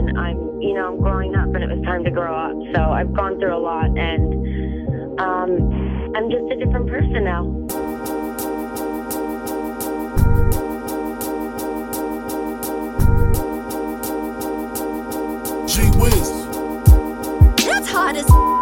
and I'm growing up, and it was time to grow up. So I've gone through a lot, and I'm just a different person now. Gee whiz. That's hot as